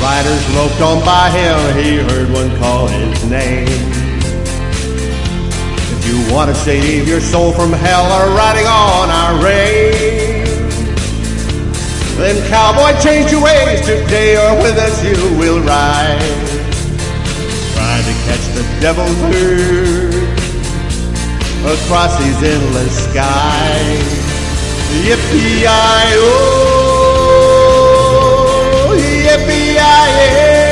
Riders loped on by him, he heard one call his name. If you want to save your soul from hell or riding on our range, then cowboy, change your ways today, or with us you will ride. Trying to catch the devil's herd across these endless skies. Yippee-yi-oh, yippee-yi-yay.